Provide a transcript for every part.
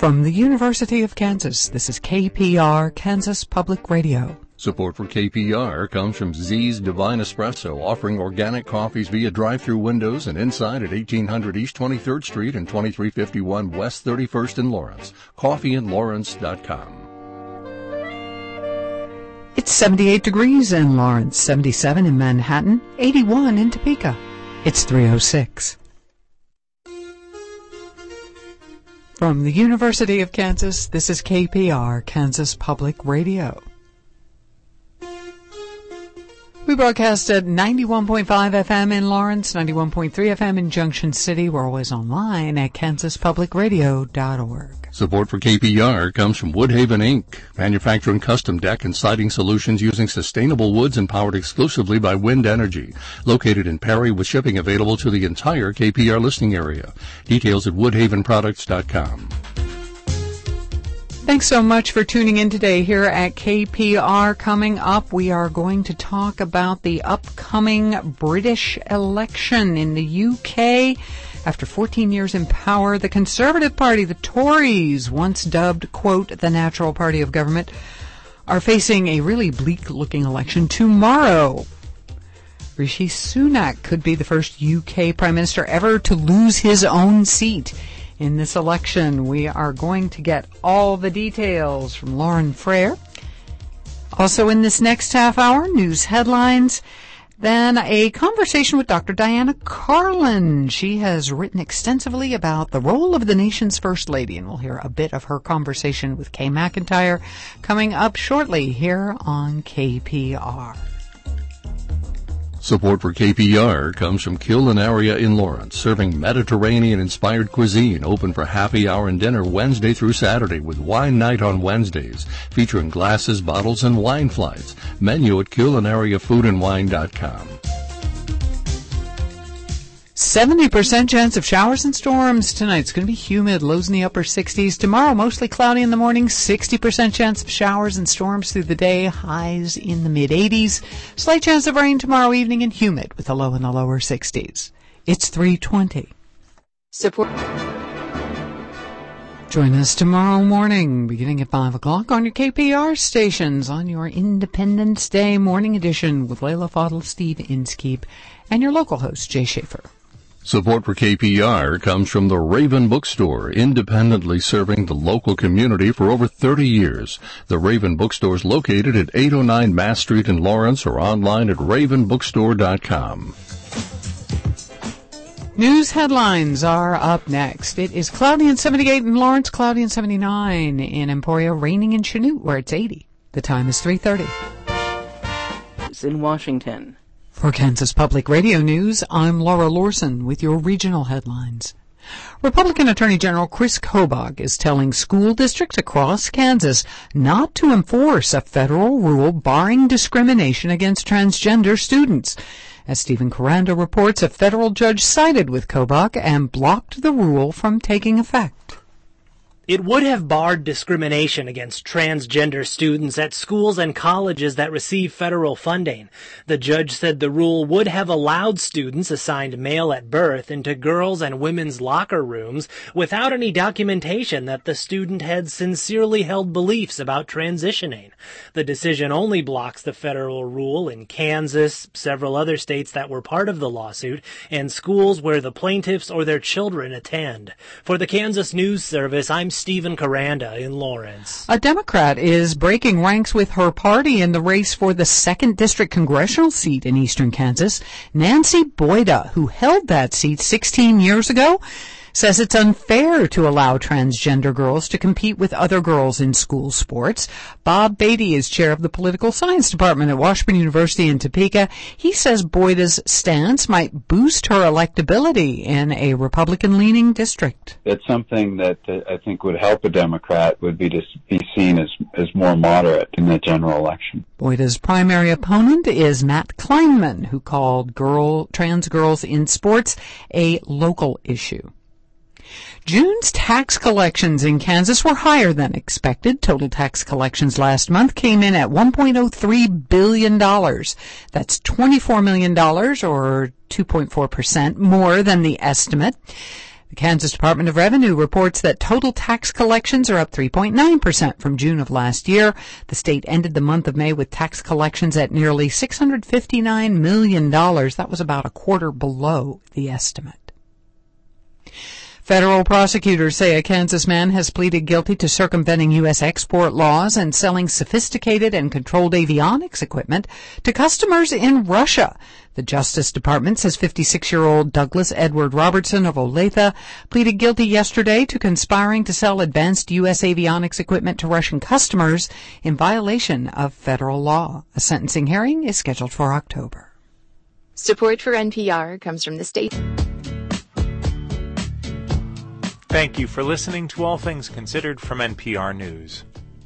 From the University of Kansas, this is KPR, Kansas Public Radio. Support for KPR comes from Z's Divine Espresso, offering organic coffees via drive-through windows and inside at 1800 East 23rd Street and 2351 West 31st in Lawrence. CoffeeInLawrence.com. It's 78 degrees in Lawrence, 77 in Manhattan, 81 in Topeka. It's 3:06. From the University of Kansas, this is KPR, Kansas Public Radio. We broadcast at 91.5 FM in Lawrence, 91.3 FM in Junction City. We're always online at kansaspublicradio.org. Support for KPR comes from Woodhaven, Inc., manufacturing custom deck and siding solutions using sustainable woods and powered exclusively by wind energy. Located in Perry with shipping available to the entire KPR listing area. Details at woodhavenproducts.com. Thanks so much for tuning in today here at KPR. Coming up, we are going to talk about the upcoming British election in the UK. After 14 years in power, the Conservative Party, the Tories, once dubbed, quote, the natural party of government, are facing a really bleak-looking election tomorrow. Rishi Sunak could be the first UK Prime Minister ever to lose his own seat in this election. We are going to get all the details from Lauren Frere. Also in this next half hour, news headlines. Then a conversation with Dr. Diana Carlin. She has written extensively about the role of the nation's First Lady, and we'll hear a bit of her conversation with Kay McIntyre coming up shortly here on KPR. Support for KPR comes from Culinaria in Lawrence, serving Mediterranean-inspired cuisine, open for happy hour and dinner Wednesday through Saturday with wine night on Wednesdays, featuring glasses, bottles, and wine flights. Menu at culinariafoodandwine.com. 70% chance of showers and storms tonight. It's going to be humid, lows in the upper 60s. Tomorrow, mostly cloudy in the morning, 60% chance of showers and storms through the day, highs in the mid-80s. Slight chance of rain tomorrow evening and humid with a low in the lower 60s. It's 3:20. Support. Join us tomorrow morning, beginning at 5 o'clock on your KPR stations on your Independence Day morning edition with Layla Fadl, Steve Inskeep, and your local host, Jay Schaefer. Support for KPR comes from the Raven Bookstore, independently serving the local community for over 30 years. The Raven Bookstore is located at 809 Mass Street in Lawrence or online at ravenbookstore.com. News headlines are up next. It is cloudy and 78 in Lawrence, cloudy and 79 in Emporia, raining in Chanute where it's 80. The time is 3:30. It's in Washington. For Kansas Public Radio News, I'm Laura Lorson with your regional headlines. Republican Attorney General Chris Kobach is telling school districts across Kansas not to enforce a federal rule barring discrimination against transgender students. As Stephen Caranda reports, a federal judge sided with Kobach and blocked the rule from taking effect. It would have barred discrimination against transgender students at schools and colleges that receive federal funding. The judge said the rule would have allowed students assigned male at birth into girls' and women's locker rooms without any documentation that the student had sincerely held beliefs about transitioning. The decision only blocks the federal rule in Kansas, several other states that were part of the lawsuit, and schools where the plaintiffs or their children attend. For the Kansas News Service, I'm Stephen Caranda in Lawrence. A Democrat is breaking ranks with her party in the race for the 2nd District congressional seat in eastern Kansas. Nancy Boyda, who held that seat 16 years ago, says it's unfair to allow transgender girls to compete with other girls in school sports. Bob Beatty is chair of the political science department at Washburn University in Topeka. He says Boyda's stance might boost her electability in a Republican-leaning district. It's something that I think would help a Democrat, would be to be seen as more moderate in the general election. Boyda's primary opponent is Matt Kleinman, who called trans girls in sports a local issue. June's tax collections in Kansas were higher than expected. Total tax collections last month came in at $1.03 billion. That's $24 million, or 2.4% more than the estimate. The Kansas Department of Revenue reports that total tax collections are up 3.9% from June of last year. The state ended the month of May with tax collections at nearly $659 million. That was about a quarter below the estimate. Federal prosecutors say a Kansas man has pleaded guilty to circumventing U.S. export laws and selling sophisticated and controlled avionics equipment to customers in Russia. The Justice Department says 56-year-old Douglas Edward Robertson of Olathe pleaded guilty yesterday to conspiring to sell advanced U.S. avionics equipment to Russian customers in violation of federal law. A sentencing hearing is scheduled for October. Support for NPR comes from the state. Thank you for listening to All Things Considered from NPR News.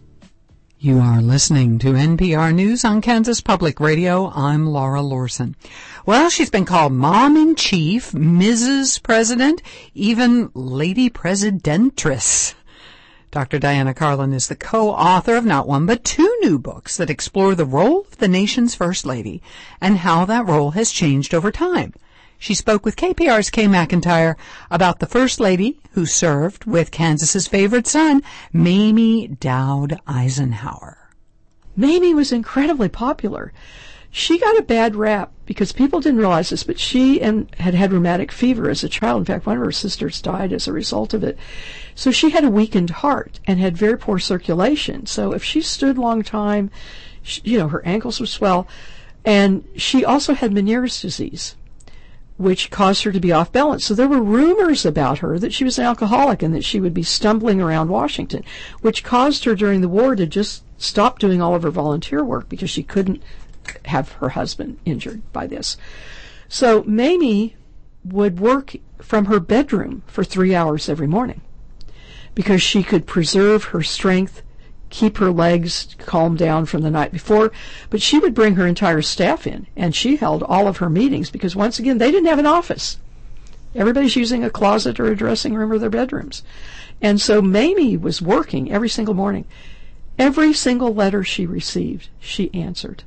You are listening to NPR News on Kansas Public Radio. I'm Laura Lorson. Well, she's been called Mom-in-Chief, Mrs. President, even Lady Presidentress. Dr. Diana Carlin is the co-author of not one but two new books that explore the role of the nation's First Lady and how that role has changed over time. She spoke with KPR's Kay McIntyre about the First Lady who served with Kansas's favorite son, Mamie Dowd Eisenhower. Mamie was incredibly popular. She got a bad rap because people didn't realize this, but she had rheumatic fever as a child. In fact, one of her sisters died as a result of it. So she had a weakened heart and had very poor circulation. So if she stood a long time, her ankles would swell. And she also had Meniere's disease, which caused her to be off balance. So there were rumors about her that she was an alcoholic and that she would be stumbling around Washington, which caused her during the war to just stop doing all of her volunteer work because she couldn't have her husband injured by this. So Mamie would work from her bedroom for 3 hours every morning because she could preserve her strength, keep her legs calmed down from the night before, but she would bring her entire staff in, and she held all of her meetings because, once again, they didn't have an office. Everybody's using a closet or a dressing room or their bedrooms. And so Mamie was working every single morning. Every single letter she received, she answered.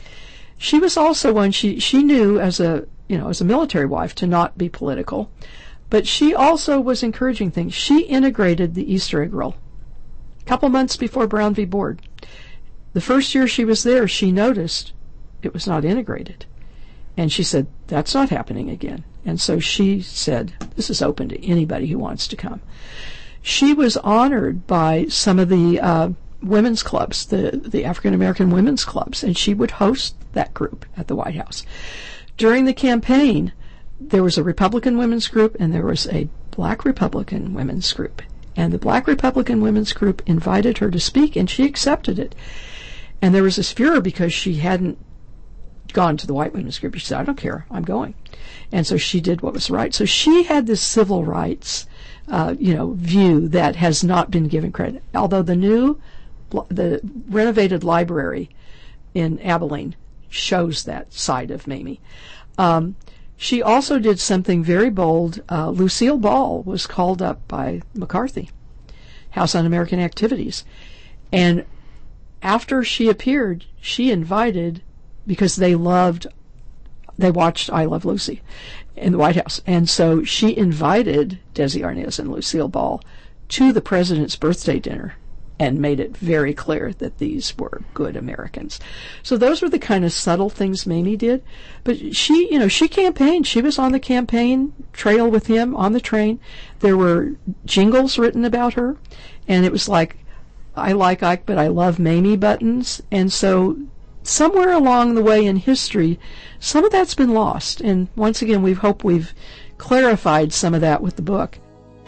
She was also one, she knew as a military wife to not be political, but she also was encouraging things. She integrated the Easter egg roll. Couple months before Brown v. Board. The first year she was there, she noticed it was not integrated. And she said, that's not happening again. And so she said, this is open to anybody who wants to come. She was honored by some of the women's clubs, the African American women's clubs, and she would host that group at the White House. During the campaign, there was a Republican women's group and there was a Black Republican women's group. And the Black Republican women's group invited her to speak, and she accepted it. And there was this furor because she hadn't gone to the white women's group. She said, I don't care, I'm going. And so she did what was right. So she had this civil rights, view that has not been given credit. Although the renovated library in Abilene shows that side of Mamie. She also did something very bold. Lucille Ball was called up by McCarthy, House Un-American Activities. And after she appeared, she invited, because they watched I Love Lucy in the White House. And so she invited Desi Arnaz and Lucille Ball to the president's birthday dinner and made it very clear that these were good Americans. So those were the kind of subtle things Mamie did. But she campaigned. She was on the campaign trail with him on the train. There were jingles written about her, and it was like, I like Ike, but I love Mamie buttons. And so somewhere along the way in history, some of that's been lost. And once again, we hope we've clarified some of that with the book.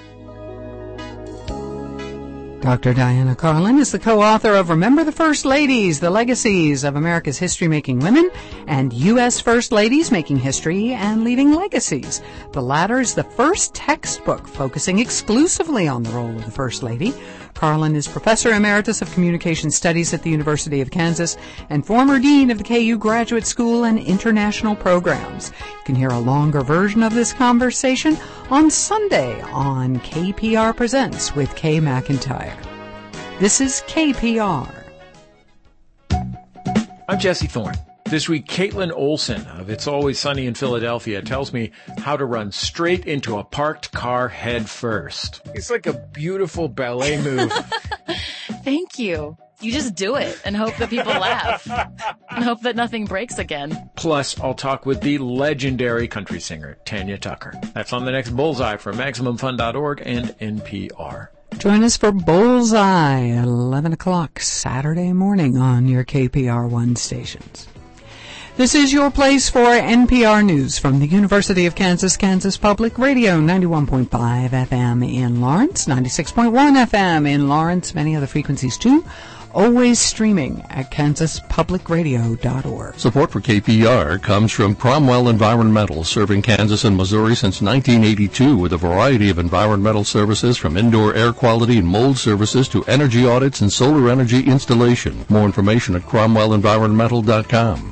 Dr. Diana Carlin is the co-author of Remember the First Ladies, The Legacies of America's History-Making Women, and U.S. First Ladies Making History and Leaving Legacies. The latter is the first textbook focusing exclusively on the role of the First Lady. Carlin is Professor Emeritus of Communication Studies at the University of Kansas and former Dean of the KU Graduate School and International Programs. You can hear a longer version of this conversation on Sunday on KPR Presents with Kay McIntyre. This is KPR. I'm Jesse Thorne. This week, Caitlin Olson of It's Always Sunny in Philadelphia tells me how to run straight into a parked car head first. It's like a beautiful ballet move. Thank you. You just do it and hope that people laugh and hope that nothing breaks again. Plus, I'll talk with the legendary country singer, Tanya Tucker. That's on the next Bullseye from MaximumFun.org and NPR. Join us for Bullseye, 11 o'clock Saturday morning on your KPR1 stations. This is your place for NPR News from the University of Kansas, Kansas Public Radio, 91.5 FM in Lawrence, 96.1 FM in Lawrence, many other frequencies too. Always streaming at kansaspublicradio.org. Support for KPR comes from Cromwell Environmental, serving Kansas and Missouri since 1982 with a variety of environmental services from indoor air quality and mold services to energy audits and solar energy installation. More information at cromwellenvironmental.com.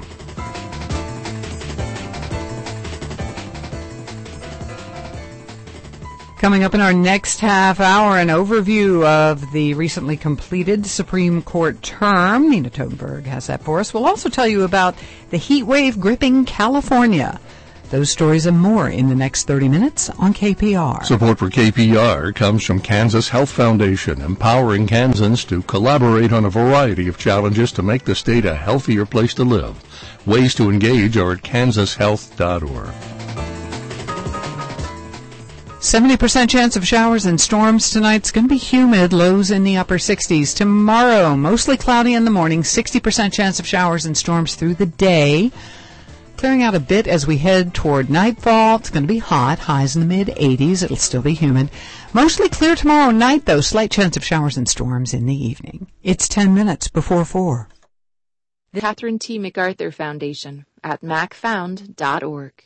Coming up in our next half hour, an overview of the recently completed Supreme Court term. Nina Totenberg has that for us. We'll also tell you about the heat wave gripping California. Those stories and more in the next 30 minutes on KPR. Support for KPR comes from Kansas Health Foundation, empowering Kansans to collaborate on a variety of challenges to make the state a healthier place to live. Ways to engage are at kansashealth.org. 70% chance of showers and storms tonight. It's going to be humid, lows in the upper 60s. Tomorrow, mostly cloudy in the morning, 60% chance of showers and storms through the day. Clearing out a bit as we head toward nightfall. It's going to be hot, highs in the mid-80s. It'll still be humid. Mostly clear tomorrow night, though. Slight chance of showers and storms in the evening. It's 10 minutes before 4. The Catherine T. MacArthur Foundation at macfound.org.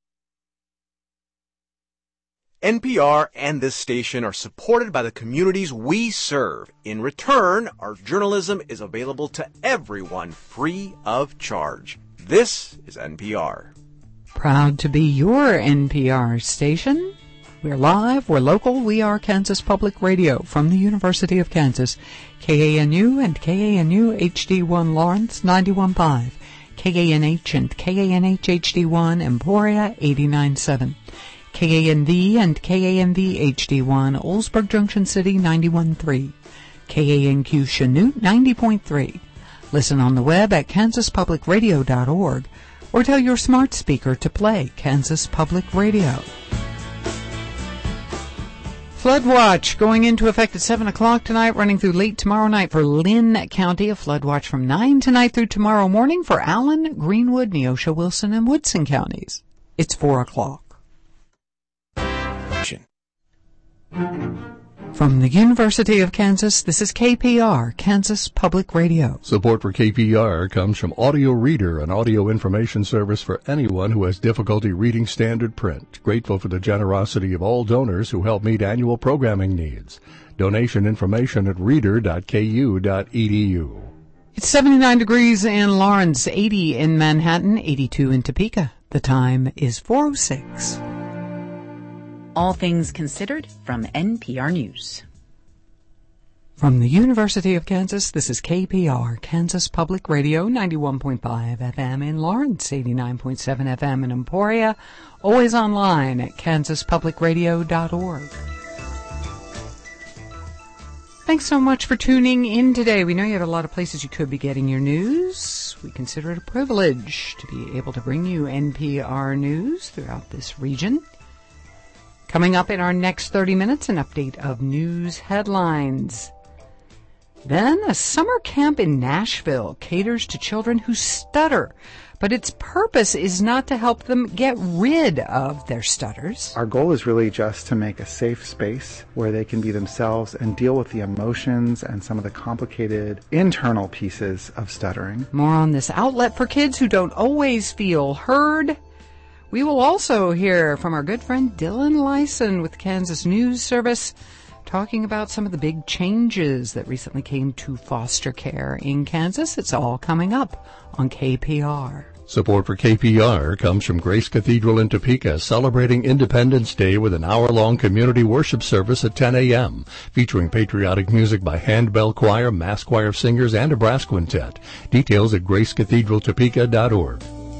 NPR and this station are supported by the communities we serve. In return, our journalism is available to everyone free of charge. This is NPR. Proud to be your NPR station. We're live, we're local, we are Kansas Public Radio from the University of Kansas. KANU and KANU HD1 Lawrence 91.5. KANH and KANH HD1 Emporia 89.7. KANV and KANV HD1 Oldsburg Junction City 91.3. KANQ Chanute 90.3. Listen on the web at kansaspublicradio.org or tell your smart speaker to play Kansas Public Radio. Flood watch going into effect at 7 o'clock tonight, running through late tomorrow night for Lynn County. A flood watch from 9 tonight through tomorrow morning for Allen, Greenwood, Neosho, Wilson, and Woodson counties. It's 4 o'clock. From the University of Kansas, this is KPR, Kansas Public Radio. Support for KPR comes from Audio Reader, an audio information service for anyone who has difficulty reading standard print. Grateful for the generosity of all donors who help meet annual programming needs. Donation information at reader.ku.edu. It's 79 degrees in Lawrence, 80 in Manhattan, 82 in Topeka. The time is 4:06. All Things Considered from NPR News. From the University of Kansas, this is KPR, Kansas Public Radio, 91.5 FM in Lawrence, 89.7 FM in Emporia, always online at kansaspublicradio.org. Thanks so much for tuning in today. We know you have a lot of places you could be getting your news. We consider it a privilege to be able to bring you NPR news throughout this region. Coming up in our next 30 minutes, an update of news headlines. Then, a summer camp in Nashville caters to children who stutter, but its purpose is not to help them get rid of their stutters. Our goal is really just to make a safe space where they can be themselves and deal with the emotions and some of the complicated internal pieces of stuttering. More on this outlet for kids who don't always feel heard. We will also hear from our good friend Dylan Lyson with Kansas News Service, talking about some of the big changes that recently came to foster care in Kansas. It's all coming up on KPR. Support for KPR comes from Grace Cathedral in Topeka, celebrating Independence Day with an hour-long community worship service at 10 a.m., featuring patriotic music by Handbell Choir, Mass Choir singers, and a brass quintet. Details at gracecathedraltopeka.org.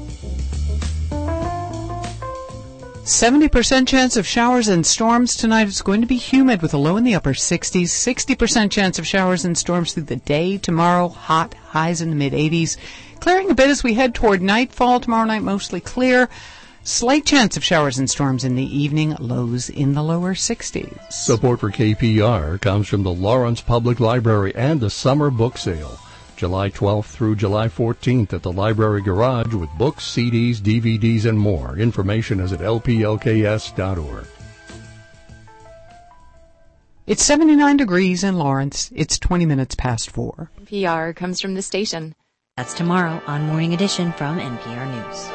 70% chance of showers and storms tonight. It's going to be humid with a low in the upper 60s. 60% chance of showers and storms through the day. Tomorrow, hot, highs in the mid-80s. Clearing a bit as we head toward nightfall. Tomorrow night, mostly clear. Slight chance of showers and storms in the evening. Lows in the lower 60s. Support for KPR comes from the Lawrence Public Library and the Summer Book Sale. July 12th through July 14th at the Library Garage with books, CDs, DVDs, and more. Information is at lplks.org. It's 79 degrees in Lawrence. It's 20 minutes past 4. NPR comes from the station. That's tomorrow on Morning Edition from NPR News.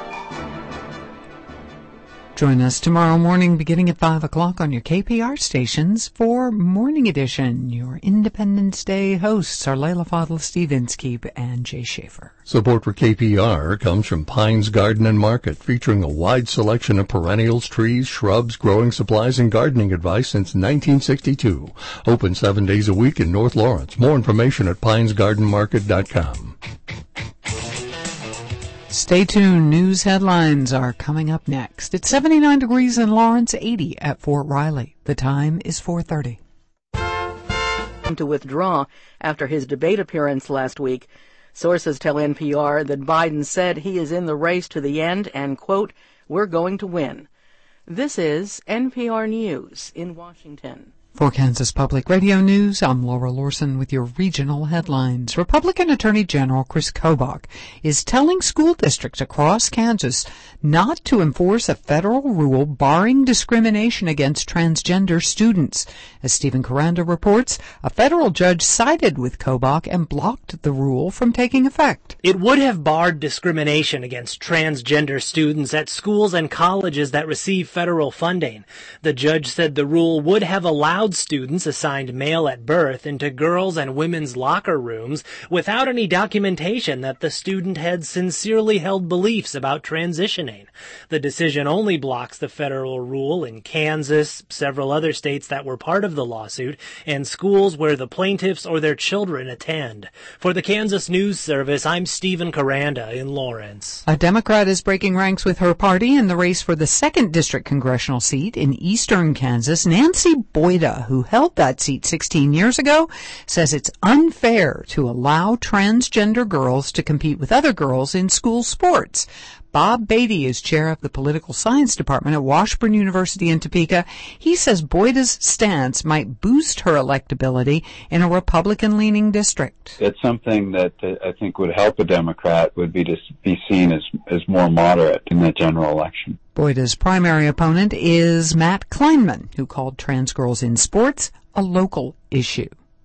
Join us tomorrow morning beginning at 5 o'clock on your KPR stations for Morning Edition. Your Independence Day hosts are Layla Fadl, Steve Inskeep, and Jay Schaefer. Support for KPR comes from Pines Garden and Market, featuring a wide selection of perennials, trees, shrubs, growing supplies, and gardening advice since 1962. Open 7 days a week in North Lawrence. More information at pinesgardenmarket.com. Stay tuned. News headlines are coming up next. It's 79 degrees in Lawrence, 80 at Fort Riley. The time is 4:30. To withdraw after his debate appearance last week. Sources tell NPR that Biden said he is in the race to the end and, quote, "We're going to win." This is NPR News in Washington. For Kansas Public Radio News, I'm Laura Lorson with your regional headlines. Republican Attorney General Chris Kobach is telling school districts across Kansas not to enforce a federal rule barring discrimination against transgender students. As Stephen Karanda reports, a federal judge sided with Kobach and blocked the rule from taking effect. It would have barred discrimination against transgender students at schools and colleges that receive federal funding. The judge said the rule would have allowed students assigned male at birth into girls' and women's locker rooms without any documentation that the student had sincerely held beliefs about transitioning. The decision only blocks the federal rule in Kansas, several other states that were part of the lawsuit, and schools where the plaintiffs or their children attend. For the Kansas News Service, I'm Stephen Karanda in Lawrence. A Democrat is breaking ranks with her party in the race for the 2nd District congressional seat in eastern Kansas. Nancy Boyda, who held that seat 16 years ago, says it's unfair to allow transgender girls to compete with other girls in school sports. Bob Beatty is chair of the Political Science Department at Washburn University in Topeka. He says Boyda's stance might boost her electability in a Republican-leaning district. It's something that I think would help a Democrat, would be to be seen as more moderate in the general election. Boyda's primary opponent is Matt Kleinman, who called trans girls in sports a local issue.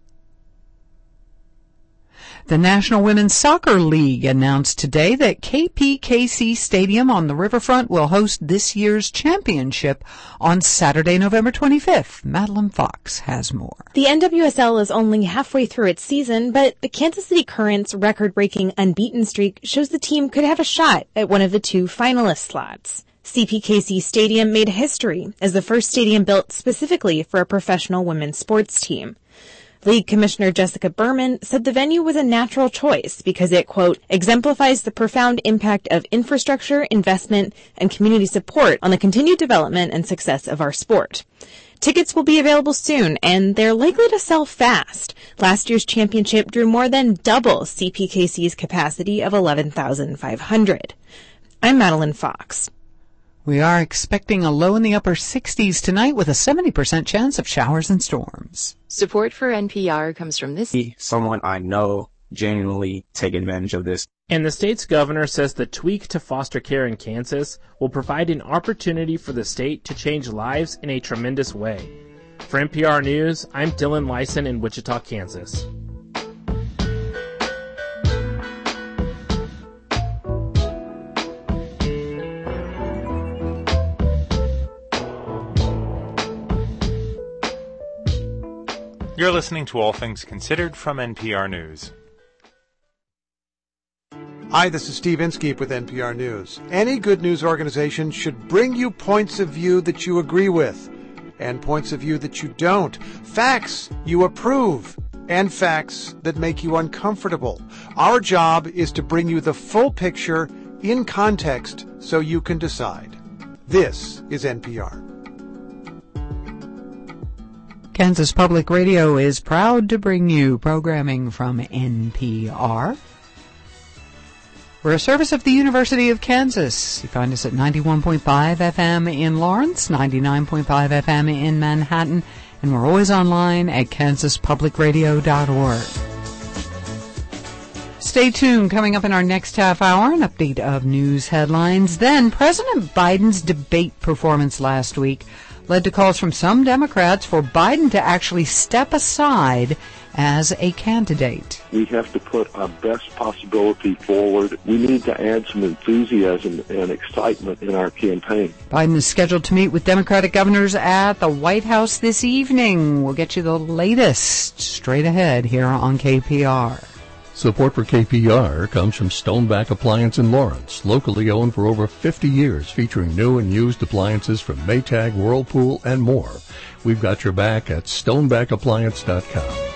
The National Women's Soccer League announced today that KPKC Stadium on the riverfront will host this year's championship on Saturday, November 25th. Madeline Fox has more. The NWSL is only halfway through its season, but the Kansas City Current's record-breaking unbeaten streak shows the team could have a shot at one of the 2 finalist slots. CPKC Stadium made history as the first stadium built specifically for a professional women's sports team. League Commissioner Jessica Berman said the venue was a natural choice because it, quote, exemplifies the profound impact of infrastructure, investment, and community support on the continued development and success of our sport. Tickets will be available soon, and they're likely to sell fast. Last year's championship drew more than double CPKC's capacity of 11,500. I'm Madeline Fox. We are expecting a low in the upper 60s tonight with a 70% chance of showers and storms. Support for NPR comes from this. Someone I know genuinely take advantage of this. And the state's governor says the tweak to foster care in Kansas will provide an opportunity for the state to change lives in a tremendous way. For NPR News, I'm Dylan Lyson in Wichita, Kansas. You're listening to All Things Considered from NPR News. Hi, this is Steve Inskeep with NPR News. Any good news organization should bring you points of view that you agree with and points of view that you don't. Facts you approve and facts that make you uncomfortable. Our job is to bring you the full picture in context so you can decide. This is NPR. Kansas Public Radio is proud to bring you programming from NPR. We're a service of the University of Kansas. You find us at 91.5 FM in Lawrence, 99.5 FM in Manhattan, and we're always online at kansaspublicradio.org. Stay tuned. Coming up in our next half hour, an update of news headlines. Then, President Biden's debate performance last week led to calls from some Democrats for Biden to actually step aside as a candidate. We have to put our best possibility forward. We need to add some enthusiasm and excitement in our campaign. Biden is scheduled to meet with Democratic governors at the White House this evening. We'll get you the latest straight ahead here on KPR. Support for KPR comes from Stoneback Appliance in Lawrence, locally owned for over 50 years, featuring new and used appliances from Maytag, Whirlpool, and more. We've got your back at stonebackappliance.com.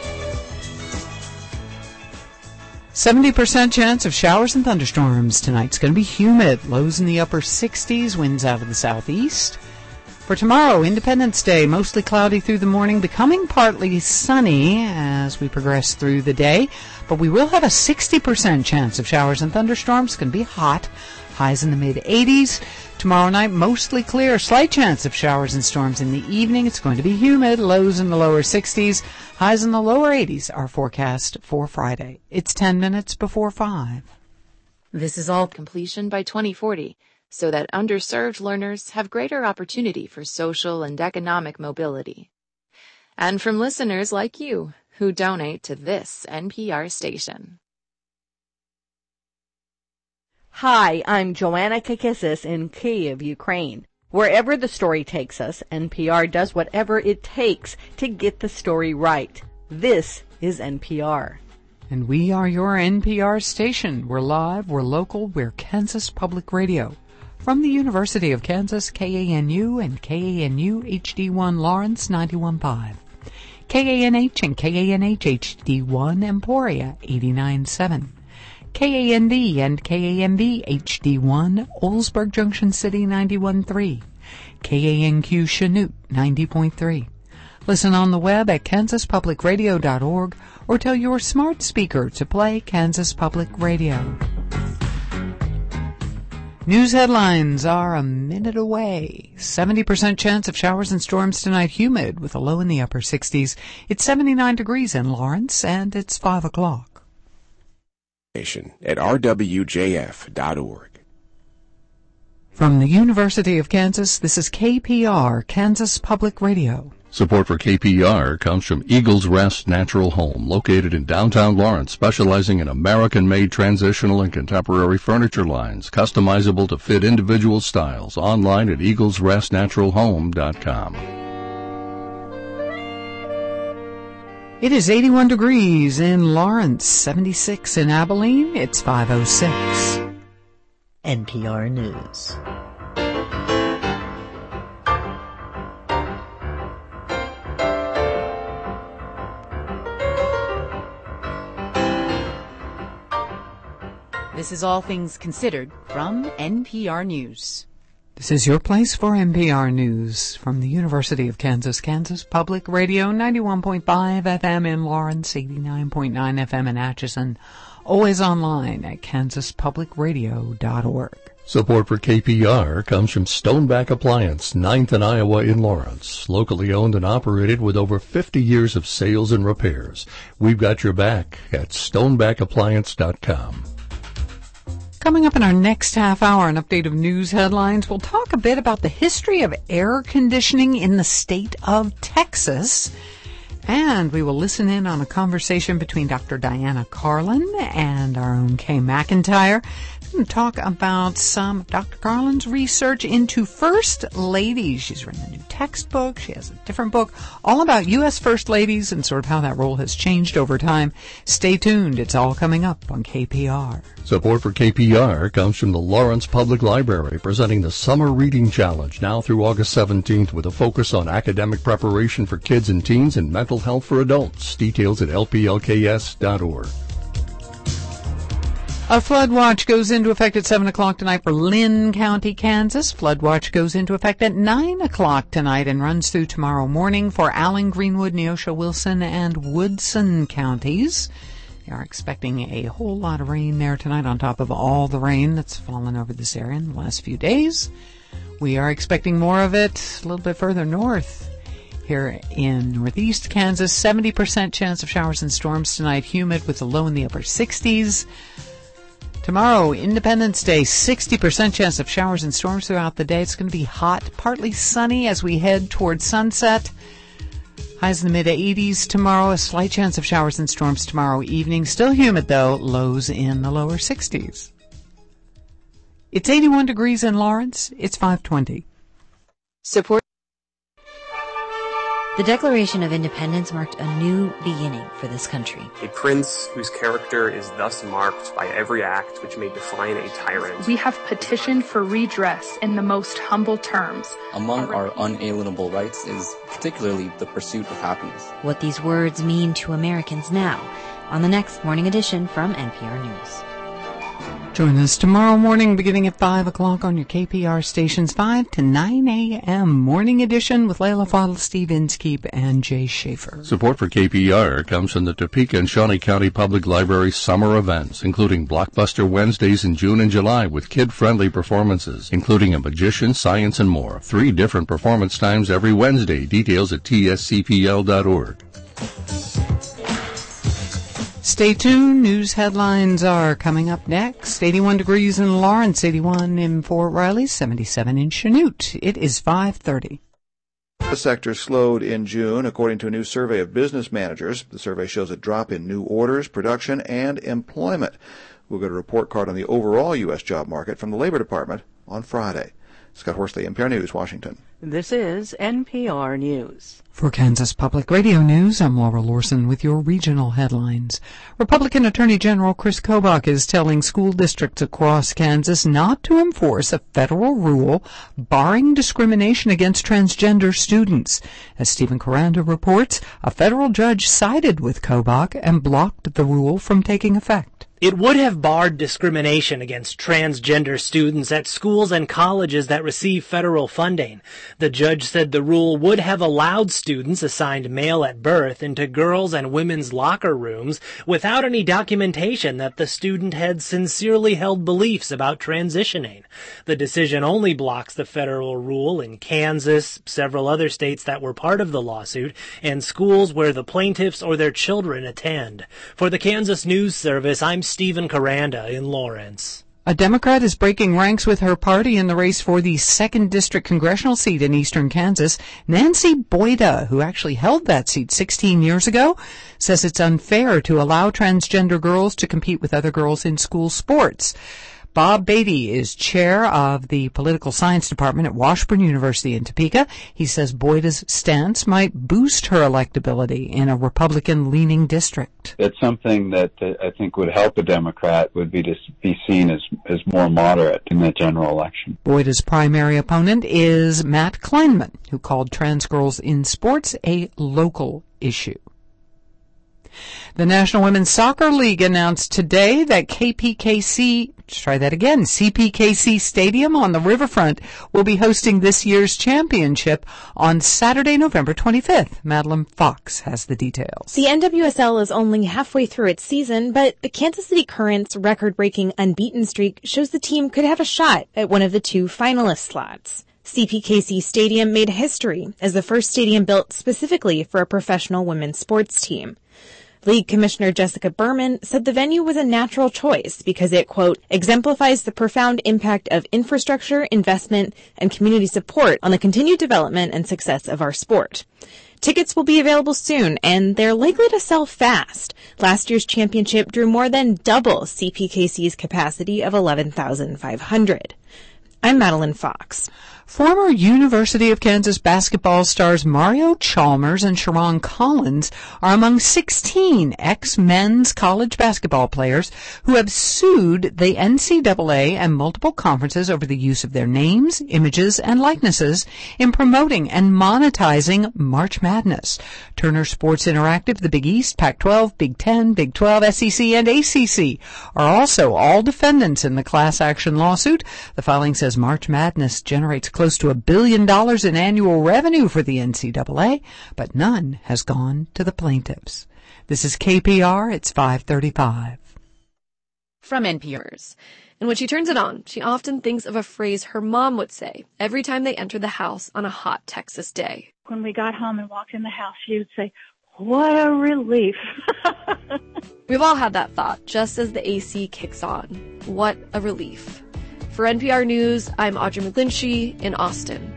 70% chance of showers and thunderstorms. Tonight's going to be humid. Lows in the upper 60s, winds out of the southeast. For tomorrow, Independence Day, mostly cloudy through the morning, becoming partly sunny as we progress through the day. But we will have a 60% chance of showers and thunderstorms. It's going to be hot. Highs in the mid-80s. Tomorrow night, mostly clear. Slight chance of showers and storms in the evening. It's going to be humid. Lows in the lower 60s. Highs in the lower 80s are forecast for Friday. It's 10 minutes before 5. This is all completion by 2040, so that underserved learners have greater opportunity for social and economic mobility. And from listeners like you who donate to this NPR station. Hi, I'm Joanna Kakissis in Kyiv, Ukraine. Wherever the story takes us, NPR does whatever it takes to get the story right. This is NPR. And we are your NPR station. We're live, we're local, we're Kansas Public Radio. From the University of Kansas, KANU and KANU HD1 Lawrence 91.5. KANH and KANH HD1 Emporia 89.7. KAND and KAMB HD1 Oldsburg Junction City 91.3. KANQ Chanute 90.3. Listen on the web at kansaspublicradio.org or tell your smart speaker to play Kansas Public Radio. News headlines are a minute away. 70% chance of showers and storms tonight, humid with a low in the upper 60s. It's 79 degrees in Lawrence, and it's 5 o'clock. At rwjf.org. From the University of Kansas, this is KPR, Kansas Public Radio. Support for KPR comes from Eagles Rest Natural Home, located in downtown Lawrence, specializing in American-made transitional and contemporary furniture lines, customizable to fit individual styles. Online at eaglesrestnaturalhome.com. It is 81 degrees in Lawrence, 76 in Abilene. It's 5:06. NPR News. This is All Things Considered from NPR News. This is your place for NPR News from the University of Kansas, Kansas Public Radio, 91.5 FM in Lawrence, 89.9 FM in Atchison, always online at kansaspublicradio.org. Support for KPR comes from Stoneback Appliance, 9th and Iowa in Lawrence, locally owned and operated with over 50 years of sales and repairs. We've got your back at stonebackappliance.com. Coming up in our next half hour, an update of news headlines. We'll talk a bit about the history of air conditioning in the state of Texas. And we will listen in on a conversation between Dr. Diana Carlin and our own Kay McIntyre. We're going to talk about some of Dr. Carlin's research into first ladies. She's written a new textbook. She has a different book all about U.S. First Ladies and sort of how that role has changed over time. Stay tuned. It's all coming up on KPR. Support for KPR comes from the Lawrence Public Library, presenting the Summer Reading Challenge now through August 17th with a focus on academic preparation for kids and teens and mental health for adults. Details at lplks.org. A flood watch goes into effect at 7 o'clock tonight for Lynn County, Kansas. Flood watch goes into effect at 9 o'clock tonight and runs through tomorrow morning for Allen, Greenwood, Neosho, Wilson, and Woodson counties. They are expecting a whole lot of rain there tonight on top of all the rain that's fallen over this area in the last few days. We are expecting more of it a little bit further north. Here in northeast Kansas, 70% chance of showers and storms tonight, humid with a low in the upper 60s. Tomorrow, Independence Day, 60% chance of showers and storms throughout the day. It's going to be hot, partly sunny as we head towards sunset. Highs in the mid-80s tomorrow. A slight chance of showers and storms tomorrow evening. Still humid, though. Lows in the lower 60s. It's 81 degrees in Lawrence. It's 5:20. Support. The Declaration of Independence marked a new beginning for this country. A prince whose character is thus marked by every act which may define a tyrant. We have petitioned for redress in the most humble terms. Among our unalienable rights is particularly the pursuit of happiness. What these words mean to Americans now on the next Morning Edition from NPR News. Join us tomorrow morning beginning at 5 o'clock on your KPR stations, 5 to 9 a.m. Morning Edition with Layla Fadl, Steve Inskeep, and Jay Schaefer. Support for KPR comes from the Topeka and Shawnee County Public Library summer events, including Blockbuster Wednesdays in June and July with kid-friendly performances, including a magician, science, and more. 3 different performance times every Wednesday. Details at tscpl.org. Stay tuned. News headlines are coming up next. 81 degrees in Lawrence, 81 in Fort Riley, 77 in Chanute. It is 5:30. The sector slowed in June, according to a new survey of business managers. The survey shows a drop in new orders, production, and employment. We'll get a report card on the overall U.S. job market from the Labor Department on Friday. Scott Horsley, NPR News, Washington. This is NPR News. For Kansas Public Radio News, I'm Laura Lorson with your regional headlines. Republican Attorney General Chris Kobach is telling school districts across Kansas not to enforce a federal rule barring discrimination against transgender students. As Stephen Karanda reports, a federal judge sided with Kobach and blocked the rule from taking effect. It would have barred discrimination against transgender students at schools and colleges that receive federal funding. The judge said the rule would have allowed students assigned male at birth into girls' and women's locker rooms without any documentation that the student had sincerely held beliefs about transitioning. The decision only blocks the federal rule in Kansas, several other states that were part of the lawsuit, and schools where the plaintiffs or their children attend. For the Kansas News Service, I'm Stephen Karanda in Lawrence. A Democrat is breaking ranks with her party in the race for the 2nd District congressional seat in eastern Kansas. Nancy Boyda, who actually held that seat 16 years ago, says it's unfair to allow transgender girls to compete with other girls in school sports. Bob Beatty is chair of the political science department at Washburn University in Topeka. He says Boyda's stance might boost her electability in a Republican-leaning district. It's something that I think would help a Democrat would be to be seen as more moderate in the general election. Boyda's primary opponent is Matt Kleinman, who called trans girls in sports a local issue. The National Women's Soccer League announced today that CPKC Stadium on the riverfront will be hosting this year's championship on Saturday, November 25th. Madeline Fox has the details. The NWSL is only halfway through its season, but the Kansas City Current's record-breaking unbeaten streak shows the team could have a shot at one of the 2 finalist slots. CPKC Stadium made history as the first stadium built specifically for a professional women's sports team. League Commissioner Jessica Berman said the venue was a natural choice because it, quote, exemplifies the profound impact of infrastructure, investment, and community support on the continued development and success of our sport. Tickets will be available soon, and they're likely to sell fast. Last year's championship drew more than double CPKC's capacity of 11,500. I'm Madeline Fox. Former University of Kansas basketball stars Mario Chalmers and Sharon Collins are among 16 ex-men's college basketball players who have sued the NCAA and multiple conferences over the use of their names, images, and likenesses in promoting and monetizing March Madness. Turner Sports Interactive, the Big East, Pac-12, Big Ten, Big 12, SEC, and ACC are also all defendants in the class action lawsuit. The filing says March Madness generates close to $1 billion in annual revenue for the NCAA, but none has gone to the plaintiffs. This is KPR. It's 5:35. From NPR's. And when she turns it on, she often thinks of a phrase her mom would say every time they entered the house on a hot Texas day. When we got home and walked in the house, she would say, "What a relief." We've all had that thought just as the AC kicks on. What a relief. For NPR News, I'm Audrey McGlinchey in Austin.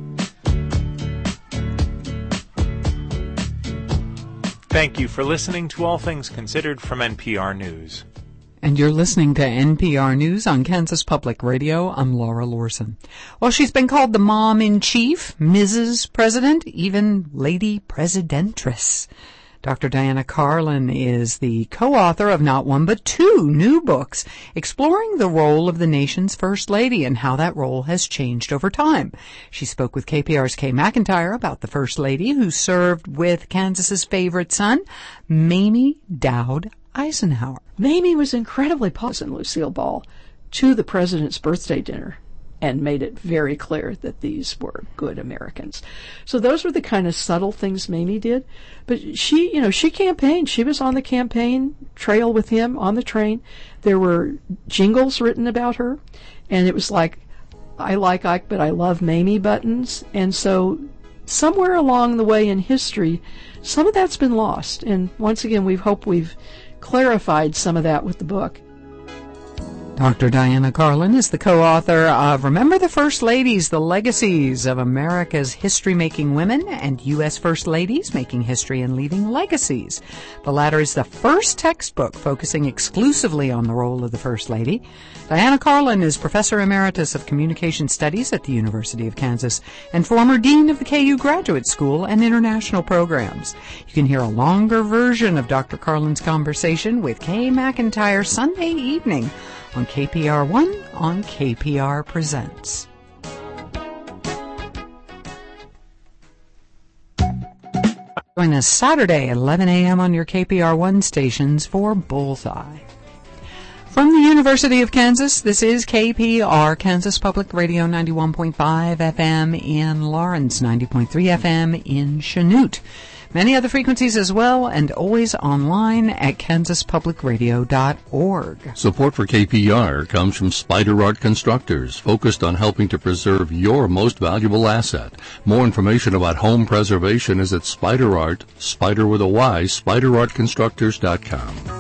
Thank you for listening to All Things Considered from NPR News. And you're listening to NPR News on Kansas Public Radio. I'm Laura Lorson. Well, she's been called the Mom-in-Chief, Mrs. President, even Lady Presidentress. Dr. Diana Carlin is the co-author of not one but two new books exploring the role of the nation's First Lady and how that role has changed over time. She spoke with KPR's Kay McIntyre about the First Lady who served with Kansas's favorite son, Mamie Dowd Eisenhower. Mamie was incredibly positive, Lucille Ball, to the president's birthday dinner and made it very clear that these were good Americans. So those were the kind of subtle things Mamie did. But she campaigned. She was on the campaign trail with him on the train. There were jingles written about her, and it was like, "I like Ike, but I love Mamie" buttons. And so somewhere along the way in history, some of that's been lost. And once again, we've clarified some of that with the book. Dr. Diana Carlin is the co-author of Remember the First Ladies, The Legacies of America's History-Making Women and U.S. First Ladies Making History and Leaving Legacies. The latter is the first textbook focusing exclusively on the role of the First Lady. Diana Carlin is Professor Emeritus of Communication Studies at the University of Kansas and former Dean of the KU Graduate School and International Programs. You can hear a longer version of Dr. Carlin's conversation with Kay McIntyre Sunday evening on KPR1 on KPR Presents. Join us Saturday at 11 a.m. on your KPR1 stations for Bullseye. From the University of Kansas, this is KPR, Kansas Public Radio 91.5 FM in Lawrence, 90.3 FM in Chanute. Many other frequencies as well, and always online at kansaspublicradio.org. Support for KPR comes from Spider Art Constructors, focused on helping to preserve your most valuable asset. More information about home preservation is at Spider Art, Spider with a Y, spiderartconstructors.com.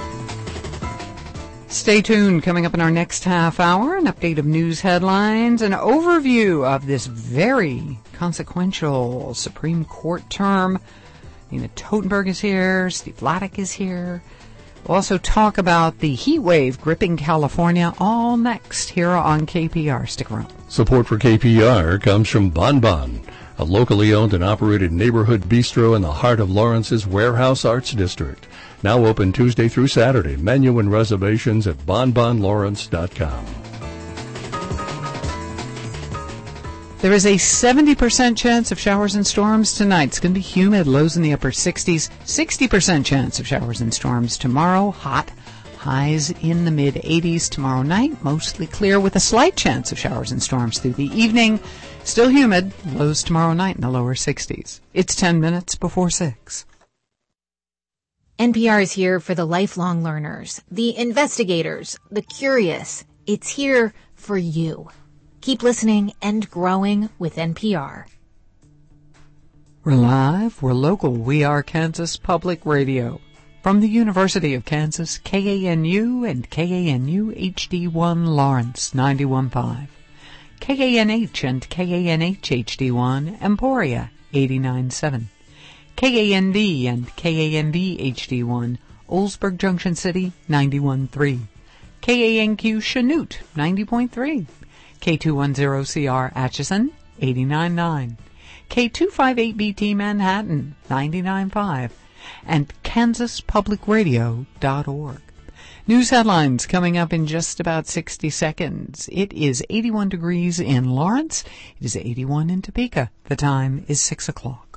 Stay tuned. Coming up in our next half hour, an update of news headlines, an overview of this very consequential Supreme Court term. Nina Totenberg is here. Steve Vladeck is here. We'll also talk about the heat wave gripping California, all next here on KPR. Stick around. Support for KPR comes from Bon Bon, a locally owned and operated neighborhood bistro in the heart of Lawrence's Warehouse Arts District. Now open Tuesday through Saturday. Menu and reservations at bonbonlawrence.com. There is a 70% chance of showers and storms tonight. It's going to be humid, lows in the upper 60s. 60% chance of showers and storms tomorrow. Hot, highs in the mid-80s tomorrow night. Mostly clear with a slight chance of showers and storms through the evening. Still humid, lows tomorrow night in the lower 60s. It's 10 minutes before 6. NPR is here for the lifelong learners, the investigators, the curious. It's here for you. Keep listening and growing with NPR. We're live, we're local, we are Kansas Public Radio. From the University of Kansas, KANU and KANU HD1 Lawrence 91.5. KANH and KANH HD1 Emporia 89.7. KAND and KAND HD1 Oldsburg Junction City 91.3. KANQ Chanute 90.3. K210CR Atchison, 89.9. K258BT Manhattan, 99.5. And KansasPublicRadio.org. News headlines coming up in just about 60 seconds. It is 81 degrees in Lawrence. It is 81 in Topeka. The time is 6 o'clock.